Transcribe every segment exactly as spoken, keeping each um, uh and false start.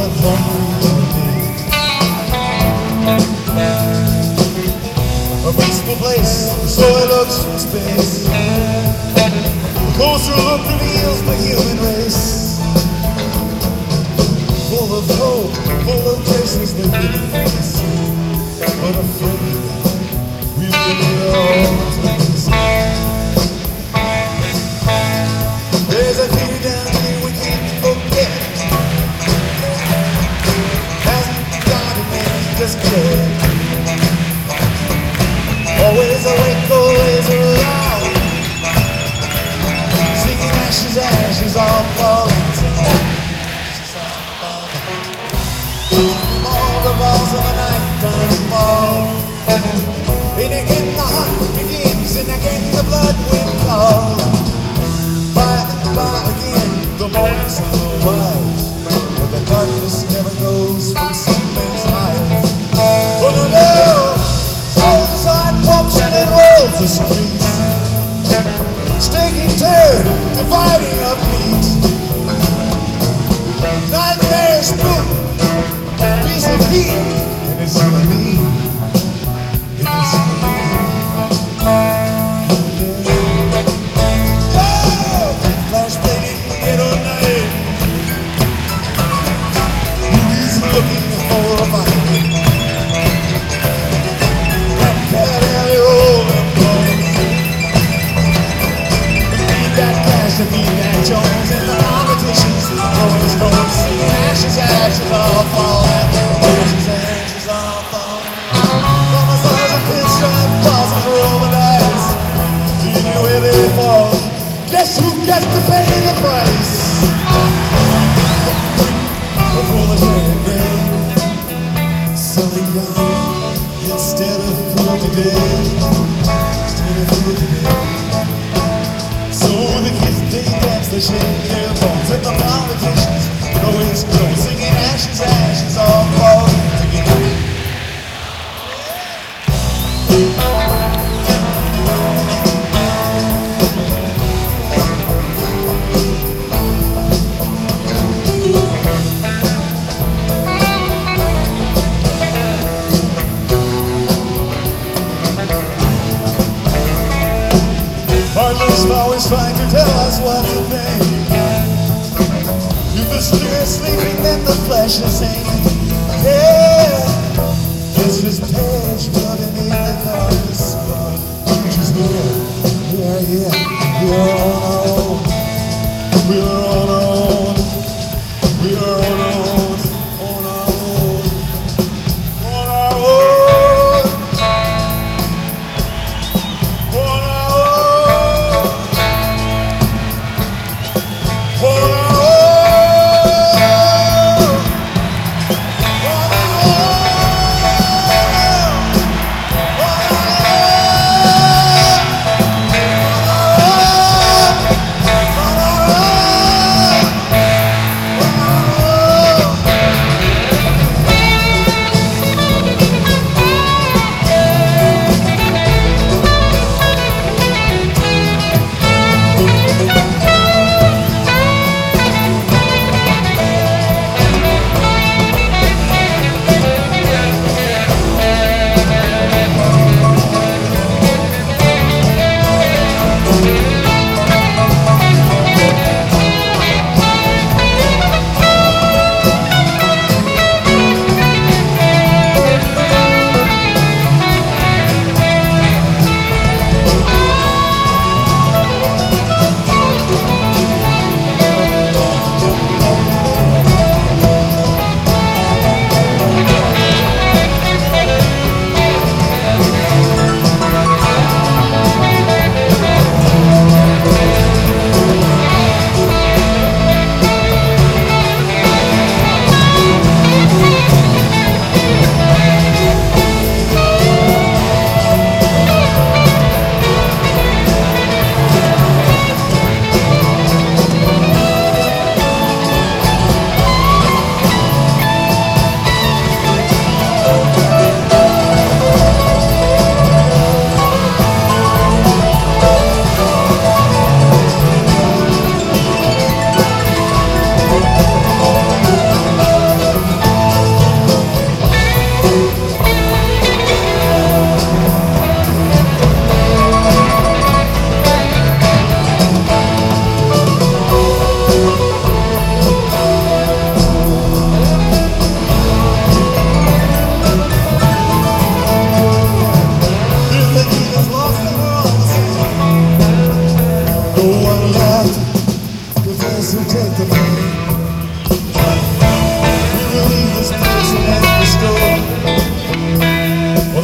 a hungry a peaceful place, so it looks from space. The coastal look reveals the human race, full of hope, full of traces that we face, but afraid we really are place. There's a fear down here we can't forget. Hasn't got a name, just care. Always awake, always alive. Singing ashes, ashes all falling tonight. All the balls of the night time fall. And again the hunt begins, and again the blood will call. By and by again, the morning sun will rise, but the darkness never goes from some men's eyes. For the love, souls on corruption and wolves the streets, staking turn, dividing up meat. Nightmares spook, piece of heat, and it's you and me. It's you and me. Flash fading ghetto night. Movies looking for a fight. That cat alley rolling bones. Need that cash to feed that Jones, and the politicians throwing stones, singing ashes, ashes all fall. Ashes, ashes all fall. From the stars of pinstripe bosses rolling dice. Do you know where they fall? Guess who gets to pay the price? The proletariat grave, selling young instead of poor today. Instead of poor today. So the kids they dance, they shake their bones, and the politicians go in school, singing ashes, ashes all fall together. Heartless always trying to tell us what to think. If the spirit's sleeping, then the flesh is saying, yeah, this is page flooding in the darkness. She's here, we are here, we are on our own. We are on our own. We are on our own, on our own, on our own, on our own, on our own.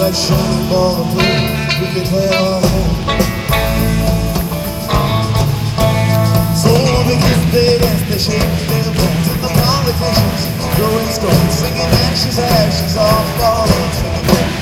bright shining ball of blue, we could play our home. So the kids, they dance, they shake their bones, and the politicians throwing stones, singing ashes, ashes, all falling, singing home.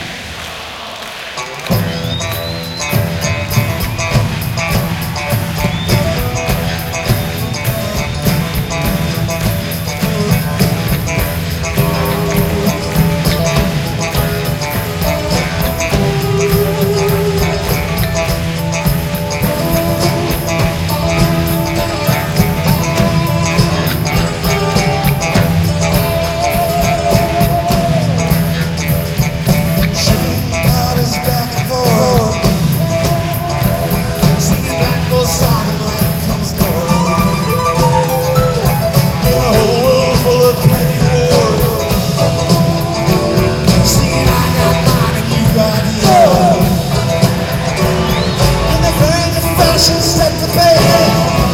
Set the pace.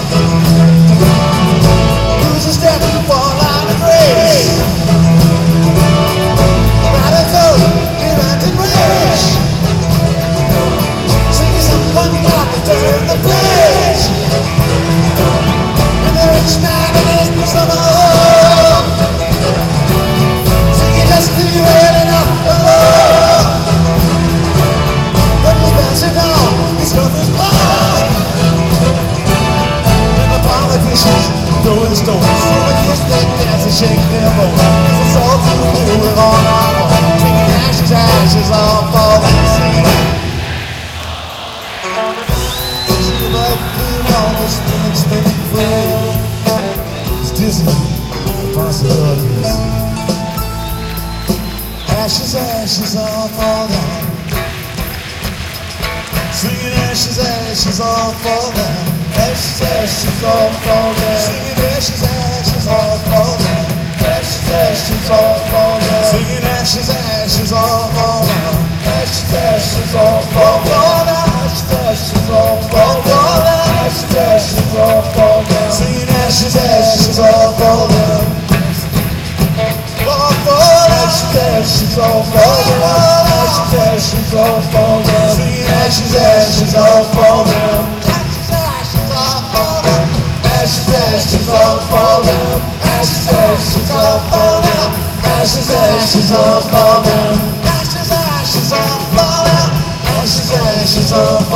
Lose a step and fall out of grace. Radical, erratic rage. Sing someone got to turn the page. And the rich man in his summer home. Sing it just to be well enough alone. But he's bouncing on, his stuff is gone. Throwing stones, so the kids they dance and shake their bones. It's all too cool with all our own. Taking ashes, ashes, all falling, singing. She's like being all this thing, spinning free. It's dizzy, the possibilities. Ashes, ashes, all fall down. Singing ashes, ashes, all fall down. Ashes, ashes, all fall down. Singing ashes, ashes, all fall down. Ashes, ashes, all fall down. Singing ashes, ashes, all fall down. Ashes, ashes, all fall down. Ashes, ashes, all fall down. Ashes, ashes, all fall down. Singing ashes, ashes, all fall down. All fall down. Ashes, ashes, all fall down. Ashes, ashes, all fall down. Singing ashes, ashes, all fall down. Ashes, ashes, all fall down. Ashes, ashes, all fall down. Ashes, ashes, all fall down. Ashes, ashes, all fall down. Ashes, ashes, all fall down.